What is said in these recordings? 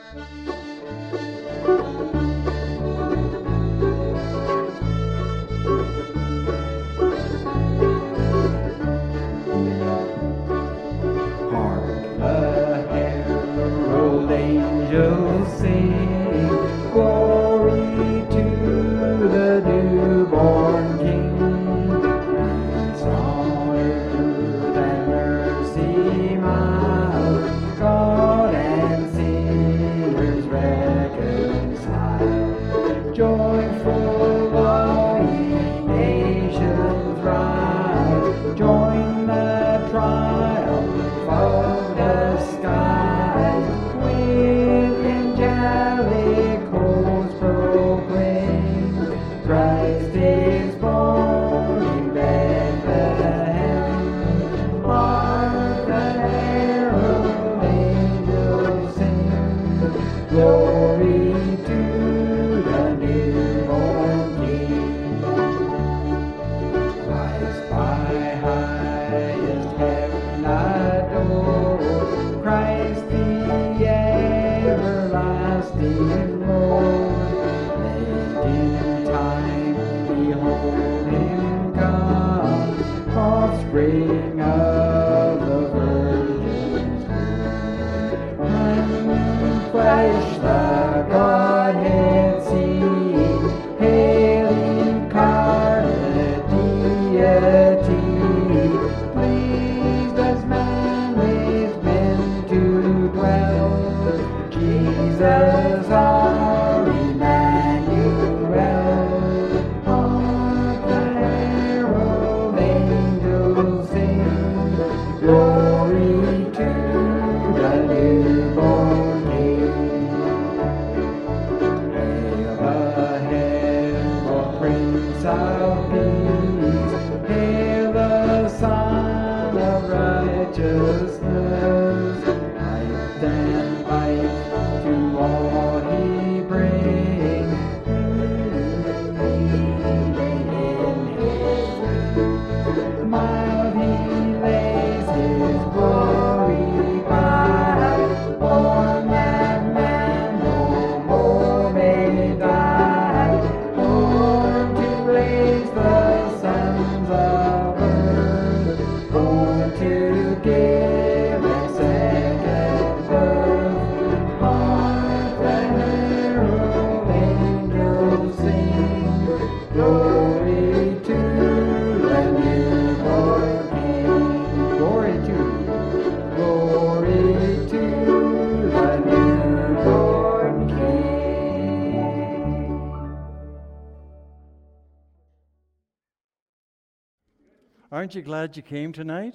Aren't you glad you came tonight?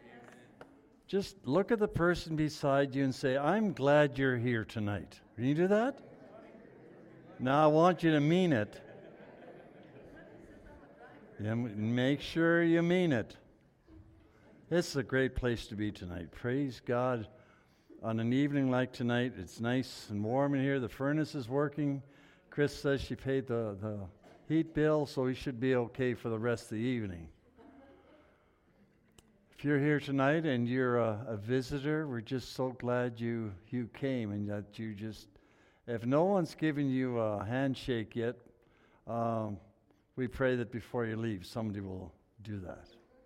Just look at the person beside you and say, I'm glad you're here tonight. Can you do that? Now I want you to mean it. Yeah, make sure you mean it. This is a great place to be tonight. Praise God. On an evening like tonight, it's nice and warm in here. The furnace is working. Chris says she paid the heat bill, so we should be okay for the rest of the evening. If you're here tonight and you're a visitor, we're just so glad you came, and that you just, if no one's given you a handshake yet, we pray that before you leave, somebody will do that.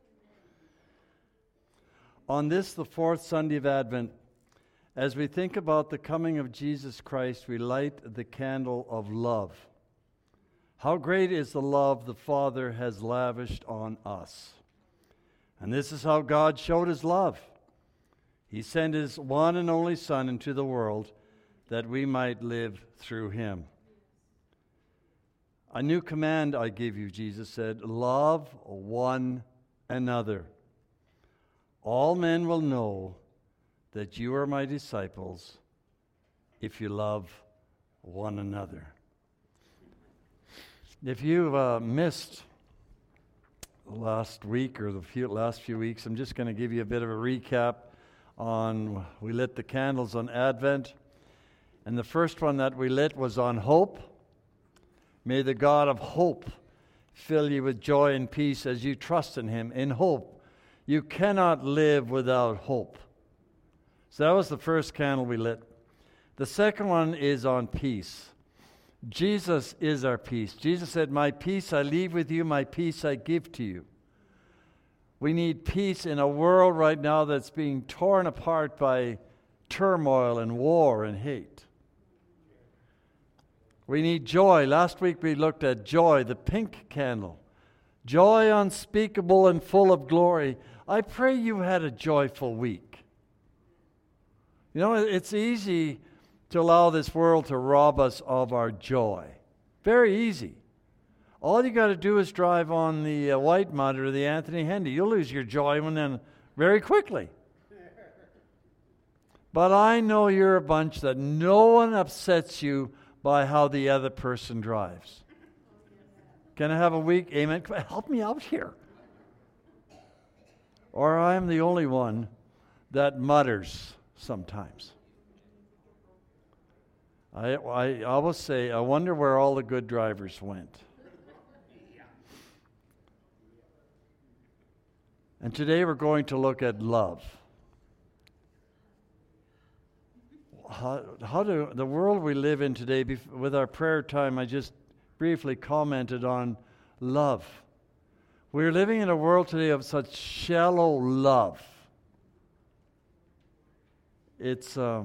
On this, the fourth Sunday of Advent, as we think about the coming of Jesus Christ, we light the candle of love. How great is the love the Father has lavished on us. And this is how God showed his love. He sent his one and only Son into the world that we might live through him. A new command I give you, Jesus said, love one another. All men will know that you are my disciples if you love one another. If you've missed last week or the last few weeks, I'm just going to give you a bit of a recap on, we lit the candles on Advent, and the first one that we lit was on hope. May the God of hope fill you with joy and peace as you trust in him. In hope, you cannot live without hope. So that was the first candle we lit. The second one is on peace. Jesus is our peace. Jesus said, "My peace I leave with you, my peace I give to you." We need peace in a world right now that's being torn apart by turmoil and war and hate. We need joy. Last week we looked at joy, the pink candle. Joy unspeakable and full of glory. I pray you had a joyful week. You know, it's easy to allow this world to rob us of our joy. Very easy. All you got to do is drive on the Whitemud or the Anthony Henday. You'll lose your joy very quickly. But I know you're a bunch that no one upsets you by how the other person drives. Can I have a week? Amen. Help me out here. Or I'm the only one that mutters sometimes. I always say, I wonder where all the good drivers went. And today we're going to look at love. How do the world we live in today, with our prayer time, I just briefly commented on love. We're living in a world today of such shallow love. It's, I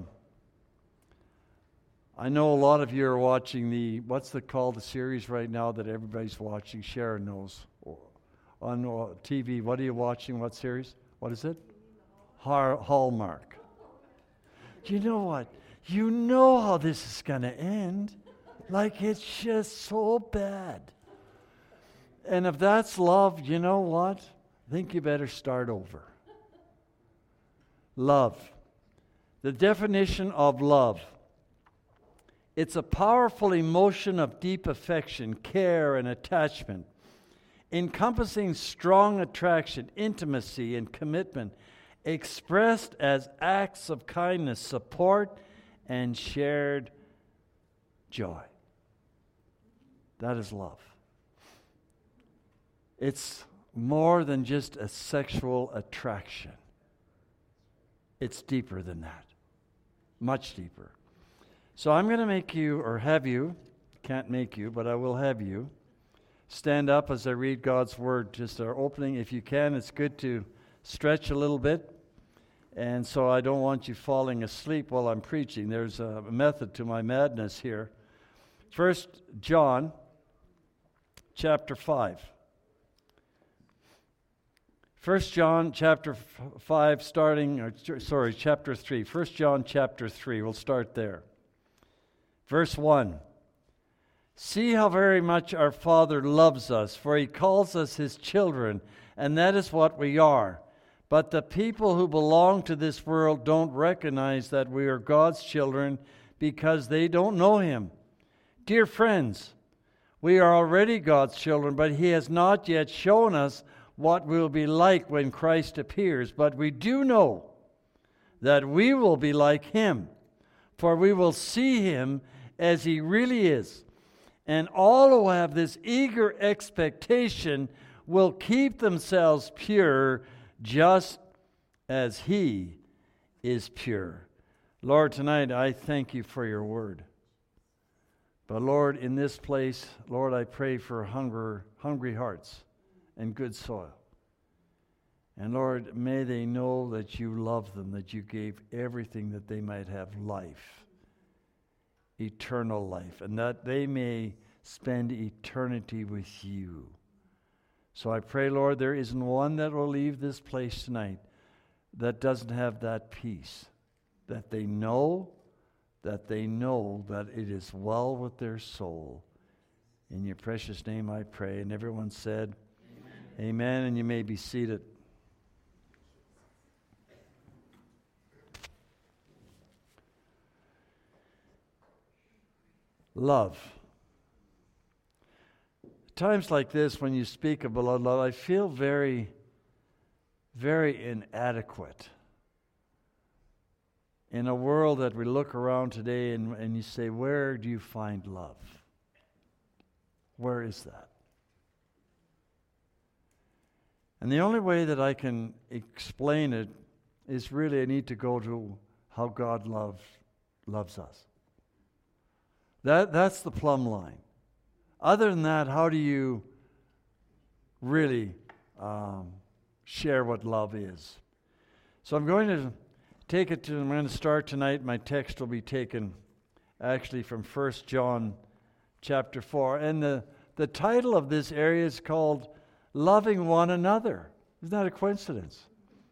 know a lot of you are watching the series right now that everybody's watching? Sharon knows. On TV, what are you watching? What series? What is it? Hallmark. You know what? You know how this is going to end. Like, it's just so bad. And if that's love, you know what? I think you better start over. Love. The definition of love. It's a powerful emotion of deep affection, care, and attachment, encompassing strong attraction, intimacy, and commitment, expressed as acts of kindness, support, and shared joy. That is love. It's more than just a sexual attraction. It's deeper than that. Much deeper. So I'm going to make you, or have you, can't make you, but I will have you, stand up as I read God's Word. Just our opening. If you can, it's good to stretch a little bit. And so I don't want you falling asleep while I'm preaching. There's a method to my madness here. 1 John chapter 5. 1 John chapter 5 chapter 3. 1 John chapter 3. We'll start there. Verse 1. See how very much our Father loves us, for He calls us His children, and that is what we are. But the people who belong to this world don't recognize that we are God's children because they don't know Him. Dear friends, we are already God's children, but He has not yet shown us what we'll be like when Christ appears. But we do know that we will be like Him, for we will see Him as He really is. And all who have this eager expectation will keep themselves pure, just as He is pure. Lord, tonight I thank You for Your Word. But Lord, in this place, Lord, I pray for hungry hearts and good soil. And Lord, may they know that You love them, that You gave everything that they might have life, eternal life, and that they may spend eternity with You. So I pray, Lord, there isn't one that will leave this place tonight that doesn't have that peace, that they know that it is well with their soul. In Your precious name I pray. And everyone said, Amen. Amen. And you may be seated. Love. Times like this, when you speak about love, I feel very, very inadequate. In a world that we look around today and you say, where do you find love? Where is that? And the only way that I can explain it is really I need to go to how God loves us. That's the plumb line. Other than that, how do you really share what love is? So I'm going to start tonight. My text will be taken actually from 1 John chapter 4. And the title of this area is called Loving One Another. Isn't that a coincidence?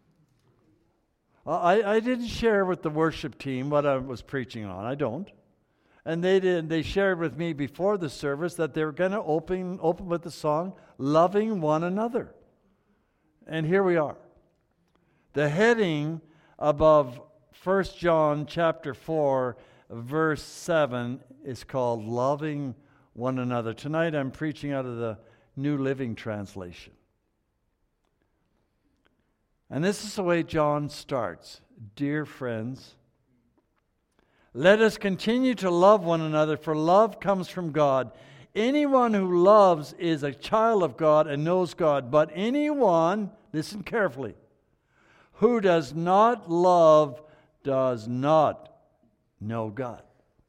I didn't share with the worship team what I was preaching on. I don't. And they did. They shared with me before the service that they were going to open with the song, Loving One Another. And here we are. The heading above 1 John chapter 4, verse 7 is called Loving One Another. Tonight I'm preaching out of the New Living Translation. And this is the way John starts. Dear friends, let us continue to love one another, for love comes from God. Anyone who loves is a child of God and knows God. But anyone, listen carefully, who does not love does not know God.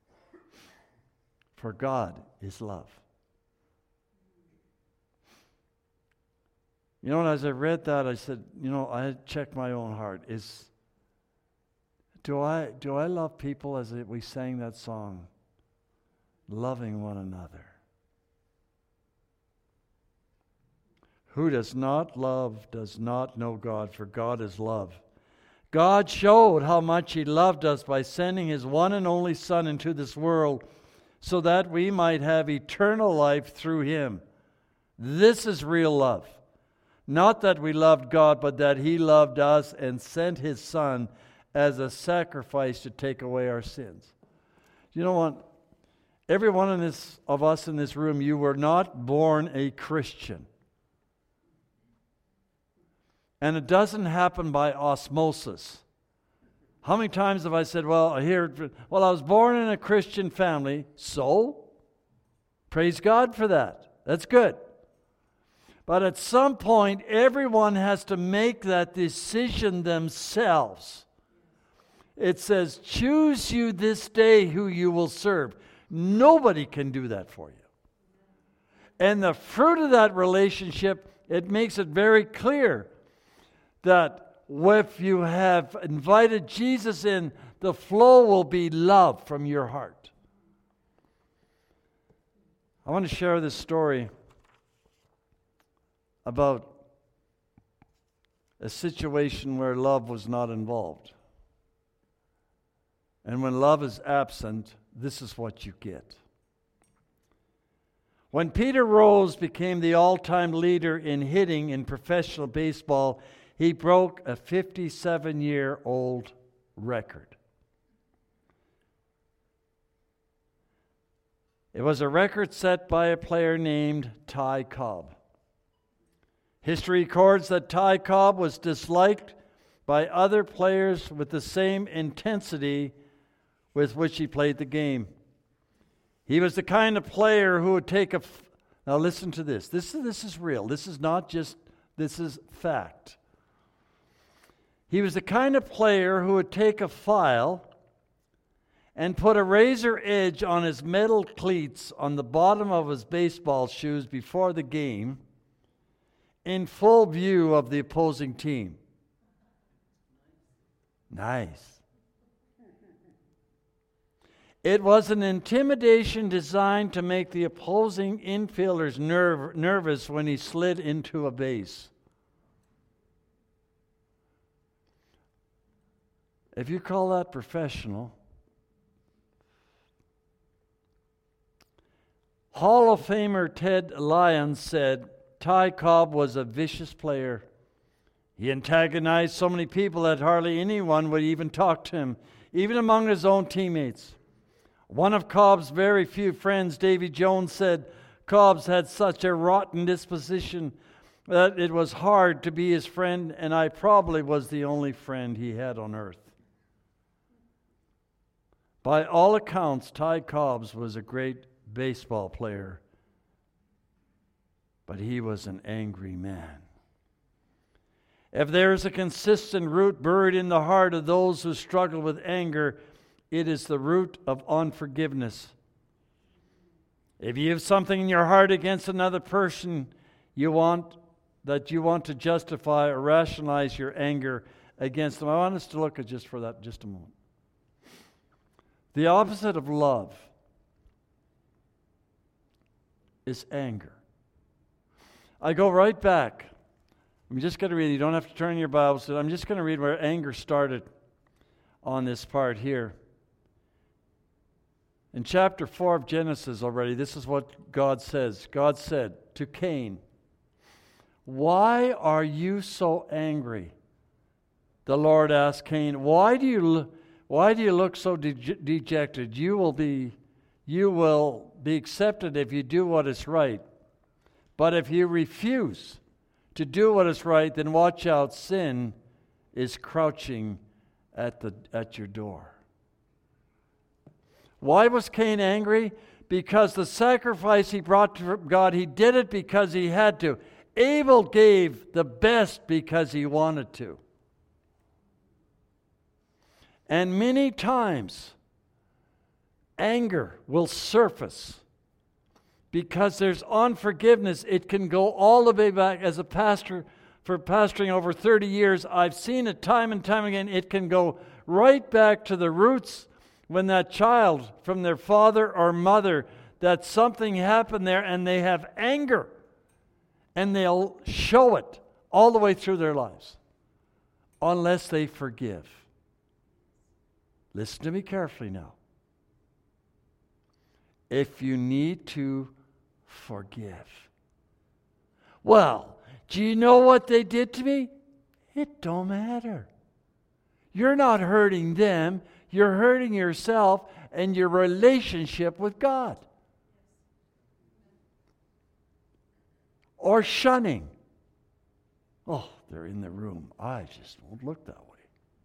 For God is love. You know, and as I read that, I said, I checked my own heart. Do I love people as we sang that song? Loving one another. Who does not love does not know God, for God is love. God showed how much He loved us by sending His one and only Son into this world so that we might have eternal life through Him. This is real love. Not that we loved God, but that He loved us and sent His Son as a sacrifice to take away our sins. You know what? Every one of us in this room, you were not born a Christian. And it doesn't happen by osmosis. How many times have I said, well, I was born in a Christian family, so praise God for that. That's good. But at some point, everyone has to make that decision themselves. It says, choose you this day who you will serve. Nobody can do that for you. And the fruit of that relationship, it makes it very clear that if you have invited Jesus in, the flow will be love from your heart. I want to share this story about a situation where love was not involved. And when love is absent, this is what you get. When Peter Rose became the all-time leader in hitting in professional baseball, he broke a 57-year-old record. It was a record set by a player named Ty Cobb. History records that Ty Cobb was disliked by other players with the same intensity with which he played the game. He was the kind of player who would take now listen to this. This is real. This is fact. He was the kind of player who would take a file and put a razor edge on his metal cleats on the bottom of his baseball shoes before the game in full view of the opposing team. Nice. It was an intimidation designed to make the opposing infielders nervous when he slid into a base. If you call that professional, Hall of Famer Ted Lyons said, Ty Cobb was a vicious player. He antagonized so many people that hardly anyone would even talk to him, even among his own teammates. One of Cobb's very few friends, Davy Jones, said Cobb's had such a rotten disposition that it was hard to be his friend, and I probably was the only friend he had on earth. By all accounts, Ty Cobb was a great baseball player, but he was an angry man. If there is a consistent root buried in the heart of those who struggle with anger, It is the root of unforgiveness. If you have something in your heart against another person, you want to justify or rationalize your anger against them. I want us to look at just a moment. The opposite of love is anger. I go right back. I'm just going to read. You don't have to turn your Bibles. I'm just going to read where anger started on this part here. In chapter 4 of Genesis already, this is what God says. God said to Cain, "Why are you so angry?" The Lord asked Cain, "Why do you look so dejected? You will be accepted if you do what is right. But if you refuse to do what is right, then watch out, sin is crouching at your door." Why was Cain angry? Because the sacrifice he brought to God, he did it because he had to. Abel gave the best because he wanted to. And many times, anger will surface because there's unforgiveness. It can go all the way back. As a pastor, for pastoring over 30 years, I've seen it time and time again. It can go right back to the roots when that child, from their father or mother, that something happened there and they have anger. And they'll show it all the way through their lives unless they forgive. Listen to me carefully now. If you need to forgive. Well, do you know what they did to me? It don't matter. You're not hurting them. You're hurting yourself and your relationship with God. Or shunning. Oh, they're in the room. I just won't look that way.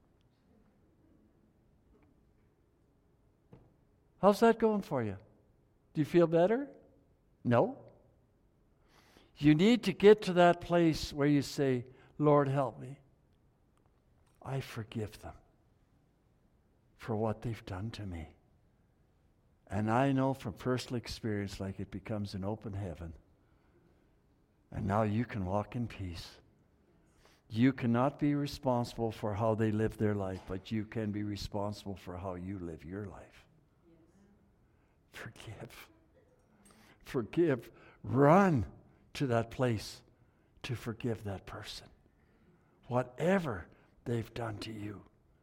How's that going for you? Do you feel better? No. You need to get to that place where you say, "Lord, help me. I forgive them for what they've done to me." And I know from personal experience, like it becomes an open heaven. And now you can walk in peace. You cannot be responsible for how they live their life, but you can be responsible for how you live your life. Forgive. Forgive. Run to that place to forgive that person. Whatever they've done to you.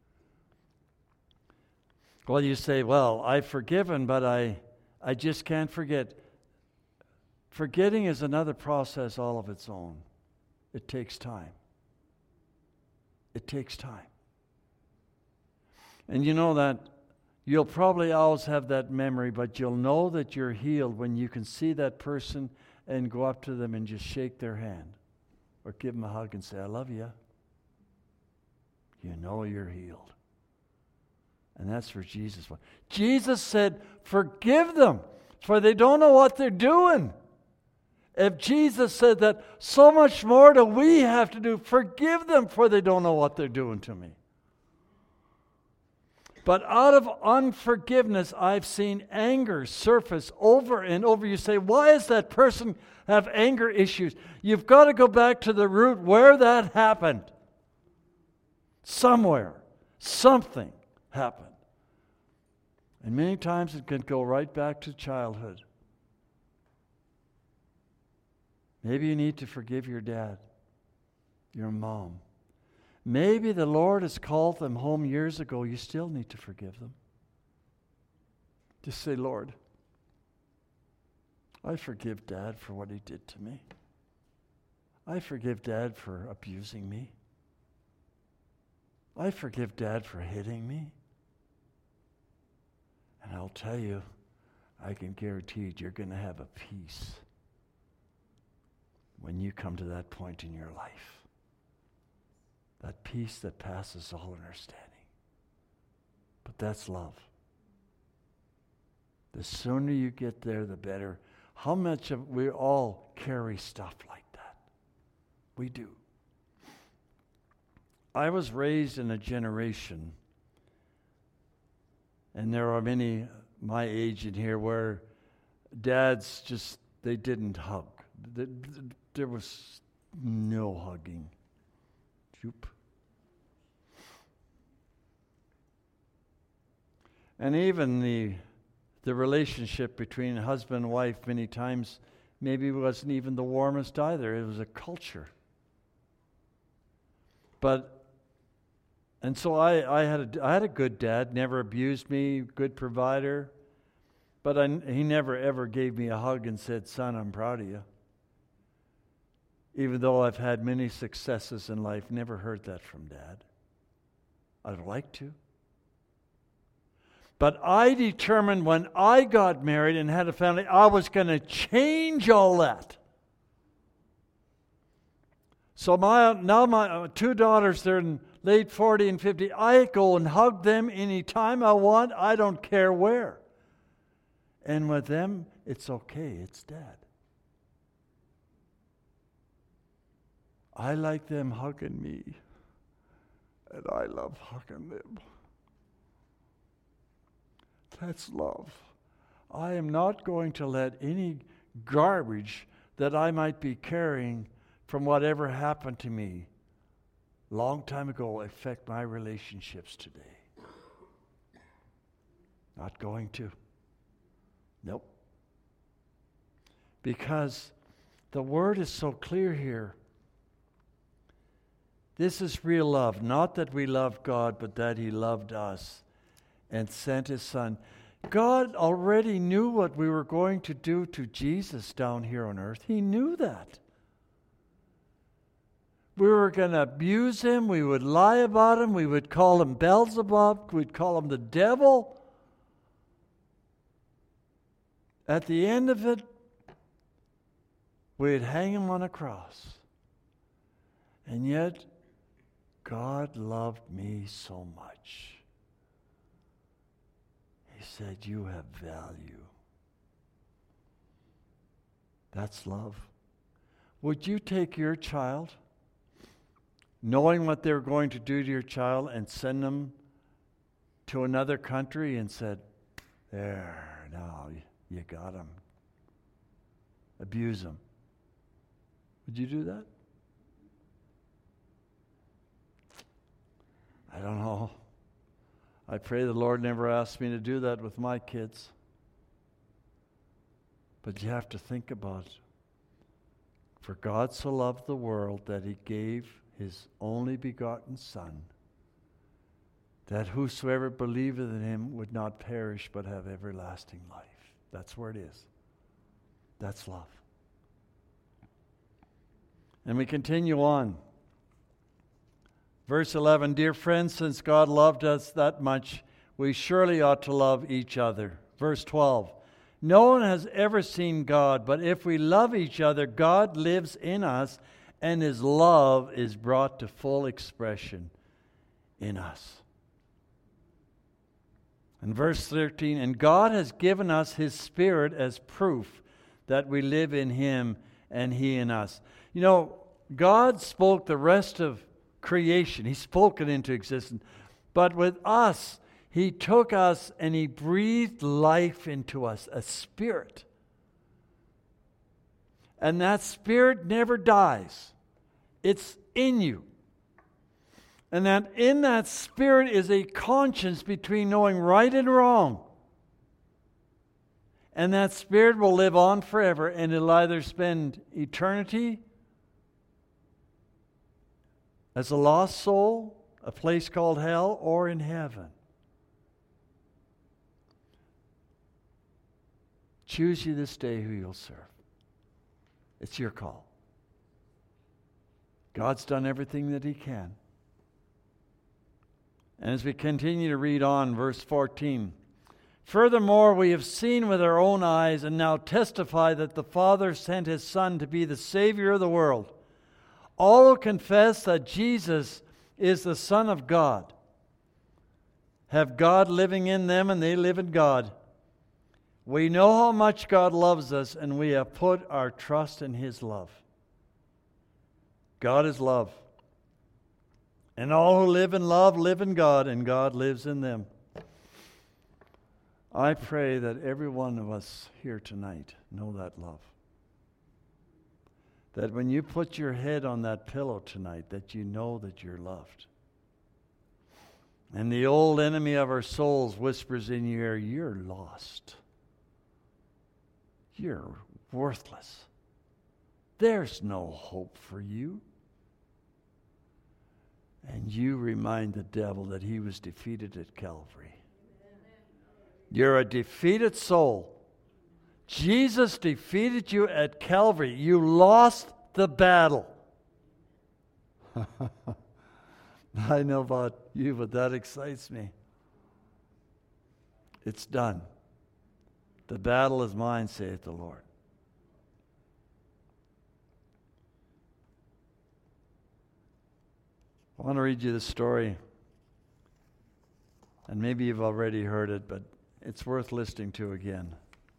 Well, you say, "Well, I've forgiven, but I just can't forget." Forgetting is another process all of its own. It takes time. It takes time. And you know that you'll probably always have that memory, but you'll know that you're healed when you can see that person and go up to them and just shake their hand or give them a hug and say, "I love you." You know you're healed. And that's where Jesus was. Jesus said, "Forgive them, for they don't know what they're doing." If Jesus said that, so much more do we have to do. Forgive them, for they don't know what they're doing to me. But out of unforgiveness, I've seen anger surface over and over. You say, "Why does that person have anger issues?" You've got to go back to the root where that happened. Somewhere, something happened. And many times it can go right back to childhood. Maybe you need to forgive your dad, your mom. Maybe the Lord has called them home years ago. You still need to forgive them. Just say, "Lord, I forgive Dad for what he did to me. I forgive Dad for abusing me. I forgive Dad for hitting me." And I'll tell you, I can guarantee you're going to have a peace when you come to that point in your life. That peace that passes all understanding. But that's love. The sooner you get there, the better. How much of we all carry stuff like that? We do. I was raised in a generation And there are many my age in here where dads just, they didn't hug. There was no hugging. Joop. And even the relationship between husband and wife many times maybe wasn't even the warmest either. It was a culture. And so I had a good dad, never abused me, good provider. But he never ever gave me a hug and said, "Son, I'm proud of you." Even though I've had many successes in life, never heard that from Dad. I'd like to. But I determined when I got married and had a family, I was going to change all that. So now my two daughters, they're in late 40 and 50. I go and hug them anytime I want. I don't care where. And with them, it's okay. It's Dad. I like them hugging me. And I love hugging them. That's love. I am not going to let any garbage that I might be carrying from whatever happened to me long time ago affect my relationships today. Not going to. Nope. Because the word is so clear here. This is real love. Not that we loved God, but that He loved us and sent His Son. God already knew what we were going to do to Jesus down here on earth. He knew that. We were going to abuse Him. We would lie about Him. We would call Him Beelzebub. We'd call Him the devil. At the end of it, we'd hang Him on a cross. And yet, God loved me so much. He said, "You have value." That's love. Would you take your child, knowing what they're going to do to your child, and send them to another country and said, "There, now you got him. Abuse him"? Would you do that? I don't know. I pray the Lord never asks me to do that with my kids. But you have to think about it. For God so loved the world that He gave His only begotten Son, that whosoever believeth in Him would not perish but have everlasting life. That's where it is. That's love. And we continue on. Verse 11, "Dear friends, since God loved us that much, we surely ought to love each other." Verse 12, "No one has ever seen God, but if we love each other, God lives in us, and His love is brought to full expression in us." And verse 13, "And God has given us His Spirit as proof that we live in Him and He in us." You know, God spoke the rest of creation. He spoke it into existence. But with us, He took us and He breathed life into us, a spirit. And that spirit never dies. It's in you. And that in that spirit is a conscience between knowing right and wrong. And that spirit will live on forever, and it'll either spend eternity as a lost soul, a place called hell, or in heaven. Choose you this day who you'll serve. It's your call. God's done everything that He can. And as we continue to read on, verse 14, "Furthermore, we have seen with our own eyes and now testify that the Father sent His Son to be the Savior of the world. All who confess that Jesus is the Son of God have God living in them, and they live in God. We know how much God loves us, and we have put our trust in His love." God is love. And all who live in love live in God, and God lives in them. I pray that every one of us here tonight know that love. That when you put your head on that pillow tonight, that you know that you're loved. And the old enemy of our souls whispers in your ear, you're lost. You're worthless. There's no hope for you. And you remind the devil that he was defeated at Calvary. You're a defeated soul. Jesus defeated you at Calvary. You lost the battle. I know about you, but that excites me. It's done. The battle is mine, saith the Lord. I want to read you the story, and maybe you've already heard it, but it's worth listening to again.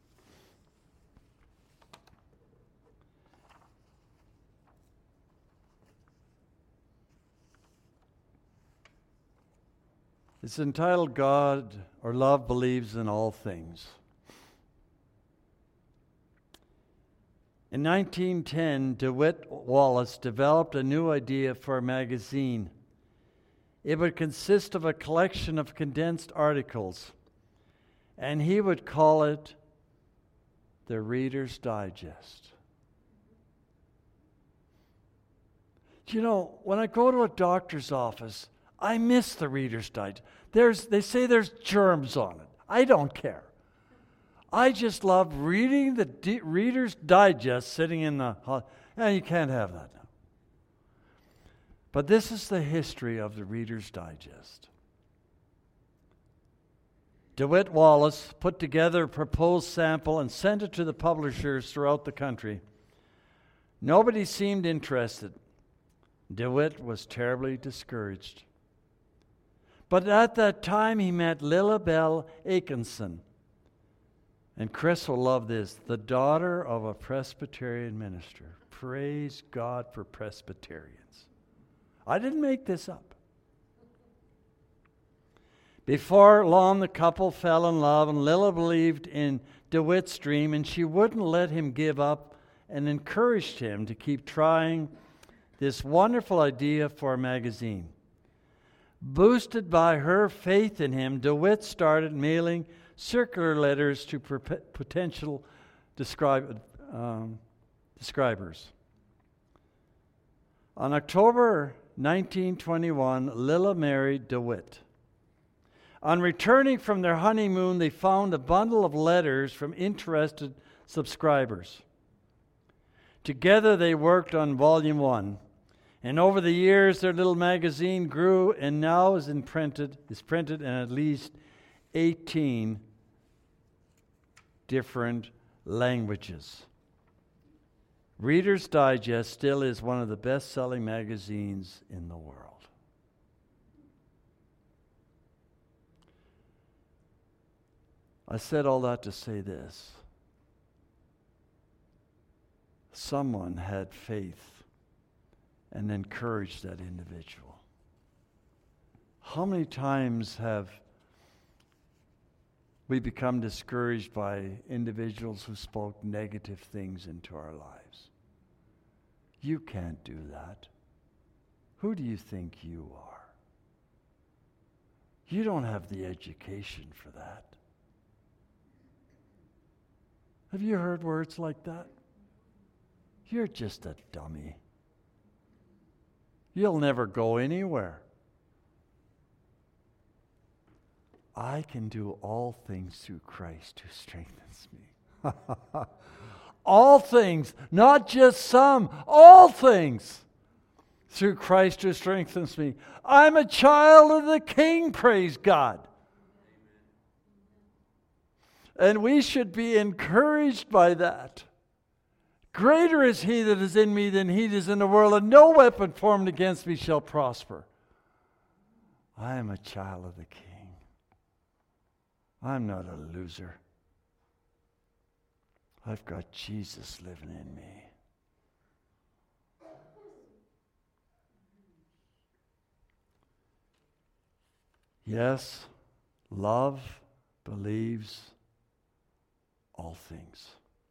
It's entitled God or Love Believes in All Things. In 1910, DeWitt Wallace developed a new idea for a magazine. It would consist of a collection of condensed articles, and he would call it the Reader's Digest. You know, when I go to a doctor's office, I miss the Reader's Digest. They say there's germs on it. I don't care. I just love reading the Reader's Digest sitting in the... you can't have that now. But this is the history of the Reader's Digest. DeWitt Wallace put together a proposed sample and sent it to the publishers throughout the country. Nobody seemed interested. DeWitt was terribly discouraged. But at that time, he met Lilibel Atkinson. And Chris will love this, the daughter of a Presbyterian minister. Praise God for Presbyterians. I didn't make this up. Before long, the couple fell in love, and Lila believed in DeWitt's dream, and she wouldn't let him give up and encouraged him to keep trying this wonderful idea for a magazine. Boosted by her faith in him, DeWitt started mailing circular letters to potential describers. On October 1921, Lila married DeWitt. On returning from their honeymoon, they found a bundle of letters from interested subscribers. Together they worked on Volume 1. And over the years, their little magazine grew and now is printed in at least 18 different languages. Reader's Digest still is one of the best-selling magazines in the world. I said all that to say this. Someone had faith and encouraged that individual. How many times have we become discouraged by individuals who spoke negative things into our lives? You can't do that. Who do you think you are? You don't have the education for that. Have you heard words like that? You're just a dummy. You'll never go anywhere. I can do all things through Christ who strengthens me. All things, not just some, all things through Christ who strengthens me. I'm a child of the King, praise God. And we should be encouraged by that. Greater is he that is in me than he that is in the world, and no weapon formed against me shall prosper. I am a child of the King. I'm not a loser. I've got Jesus living in me. Yes, love believes all things.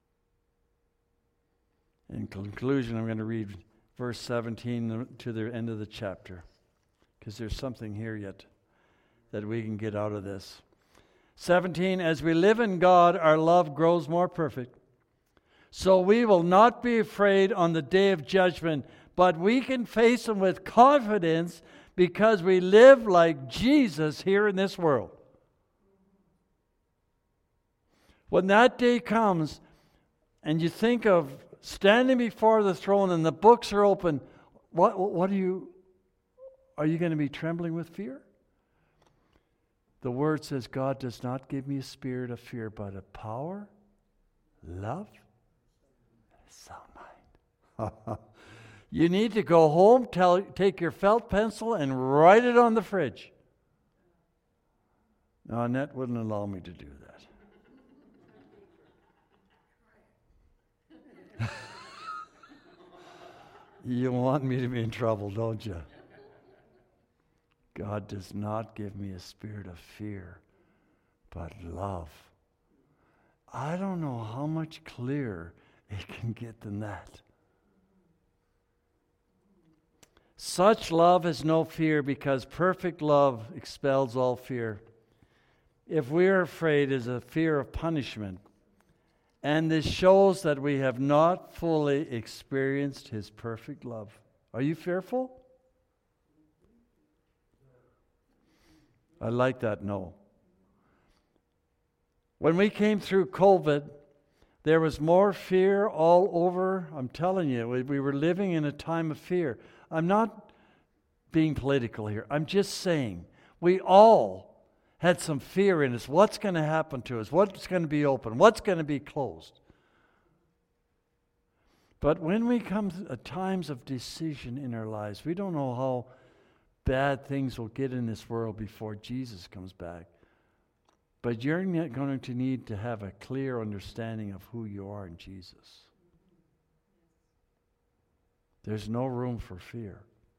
In conclusion, I'm going to read verse 17 to the end of the chapter, because there's something here yet that we can get out of this. 17, as we live in God, our love grows more perfect. So we will not be afraid on the day of judgment, but we can face Him with confidence because we live like Jesus here in this world. When that day comes and you think of standing before the throne and the books are open, what are you going to be trembling with fear? The Word says God does not give me a spirit of fear, but of power, love, and sound mind. You need to go home, take your felt pencil and write it on the fridge. No, Annette wouldn't allow me to do that. You want me to be in trouble, don't you? God does not give me a spirit of fear, but love. I don't know how much clearer it can get than that. Such love has no fear, because perfect love expels all fear. If we are afraid, it is a fear of punishment. And this shows that we have not fully experienced His perfect love. Are you fearful? I like that no. When we came through COVID, there was more fear all over. I'm telling you, we were living in a time of fear. I'm not being political here. I'm just saying we all had some fear in us. What's going to happen to us? What's going to be open? What's going to be closed? But when we come to times of decision in our lives, we don't know how bad things will get in this world before Jesus comes back. But you're not going to need to have a clear understanding of who you are in Jesus. There's no room for fear.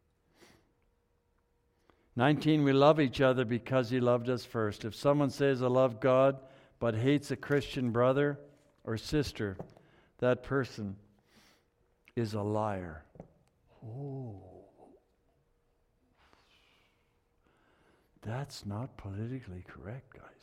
19, we love each other because He loved us first. If someone says, I love God, but hates a Christian brother or sister, that person is a liar. Oh. That's not politically correct, guys.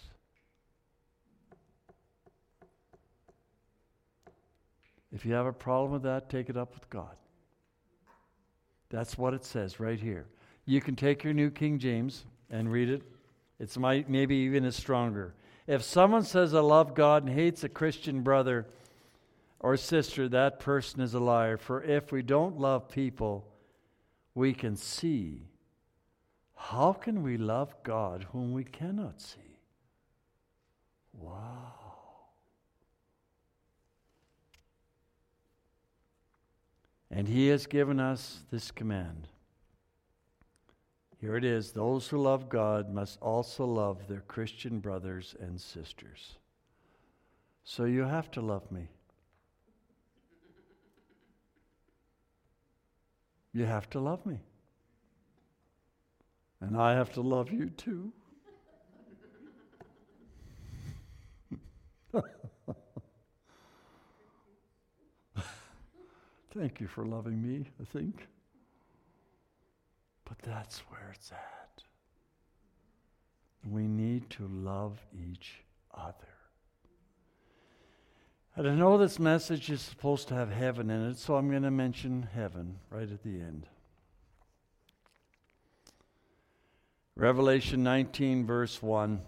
If you have a problem with that, take it up with God. That's what it says right here. You can take your New King James and read it. It's maybe even as stronger. If someone says, I love God, and hates a Christian brother or sister, that person is a liar. For if we don't love people we can see, how can we love God whom we cannot see? Wow. And He has given us this command. Here it is. Those who love God must also love their Christian brothers and sisters. So you have to love me. You have to love me. And I have to love you too. Thank you for loving me, I think. But that's where it's at. We need to love each other. And I know this message is supposed to have heaven in it, so I'm going to mention heaven right at the end. Revelation 19, verse 1.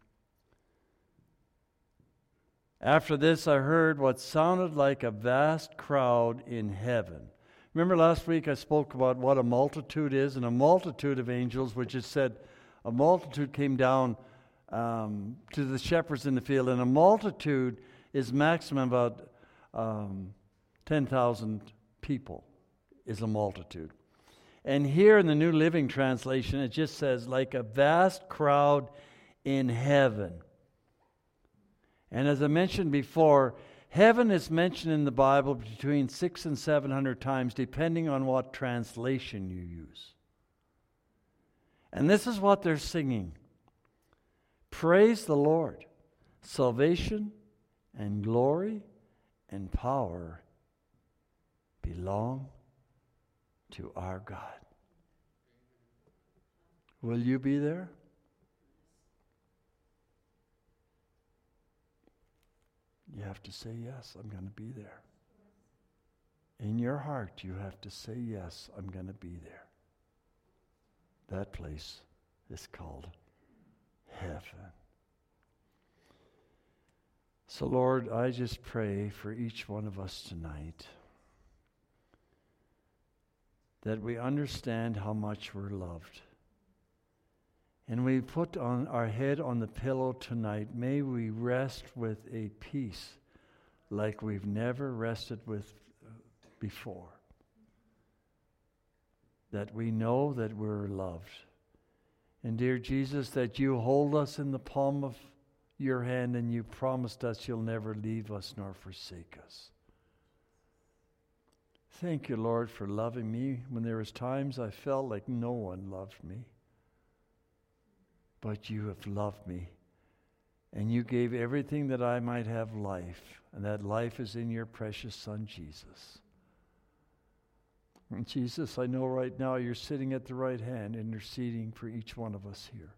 After this I heard what sounded like a vast crowd in heaven. Remember last week I spoke about what a multitude is, and a multitude of angels, which is said, a multitude came down to the shepherds in the field, and a multitude is maximum about 10,000 people is a multitude. And here in the New Living Translation, it just says, like a vast crowd in heaven. And as I mentioned before, heaven is mentioned in the Bible between 600 and 700 times, depending on what translation you use. And this is what they're singing. Praise the Lord. Salvation and glory and power belong to our God. Will you be there? You have to say, yes, I'm going to be there. In your heart, you have to say, yes, I'm going to be there. That place is called heaven. So, Lord, I just pray for each one of us tonight that we understand how much we're loved. And we put on our head on the pillow tonight, may we rest with a peace like we've never rested with before. That we know that we're loved. And dear Jesus, that you hold us in the palm of your hand and you promised us you'll never leave us nor forsake us. Thank you, Lord, for loving me when there was times I felt like no one loved me. But you have loved me, and you gave everything that I might have life, and that life is in your precious Son, Jesus. And Jesus, I know right now you're sitting at the right hand, interceding for each one of us here.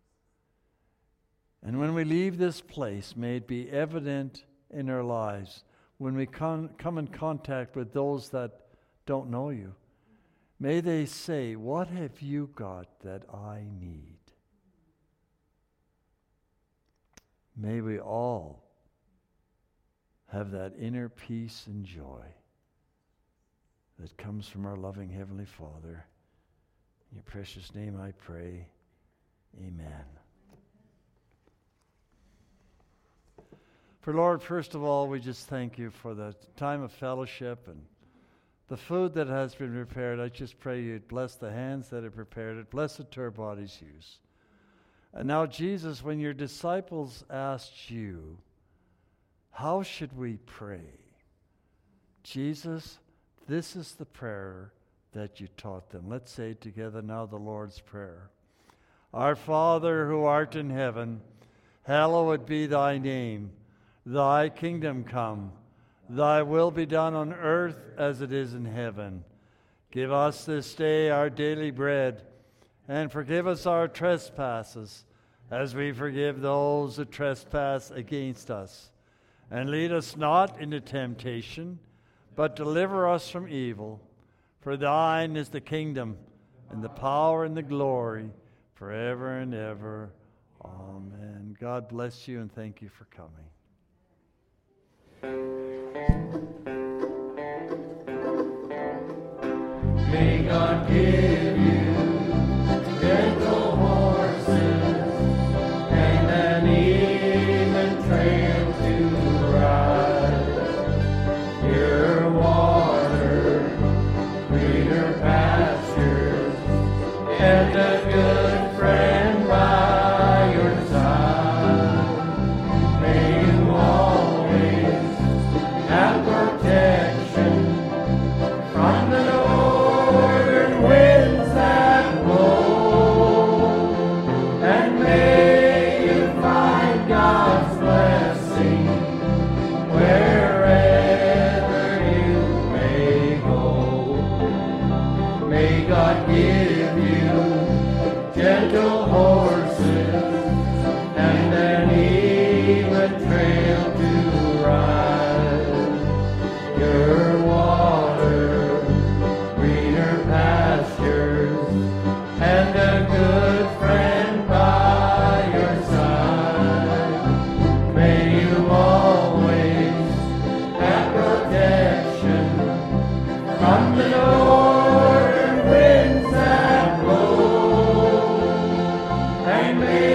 And when we leave this place, may it be evident in our lives, when we come in contact with those that don't know you, may they say, what have you got that I need? May we all have that inner peace and joy that comes from our loving Heavenly Father. In your precious name I pray. Amen. For Lord, first of all, we just thank you for the time of fellowship and the food that has been prepared. I just pray you'd bless the hands that have prepared it. Bless it to our body's use. And now, Jesus, when your disciples asked you, how should we pray? Jesus, this is the prayer that you taught them. Let's say together now the Lord's Prayer. Our Father who art in heaven, hallowed be thy name. Thy kingdom come. Thy will be done on earth as it is in heaven. Give us this day our daily bread, and forgive us our trespasses, as we forgive those who trespass against us. And lead us not into temptation, but deliver us from evil. For thine is the kingdom, and the power, and the glory, forever and ever. Amen. God bless you, and thank you for coming. May God give you gentle horses and an even trail to ride. Your water, greener pastures, and a good friend by your side. May you always have protection from the northern winds that blow, and may you find God's blessing wherever you may go. May God give you gentle horses and an even trail to ride. Your water, greener pastures, and a good friend by your side. May you always have protection from the northern winds that blow, and may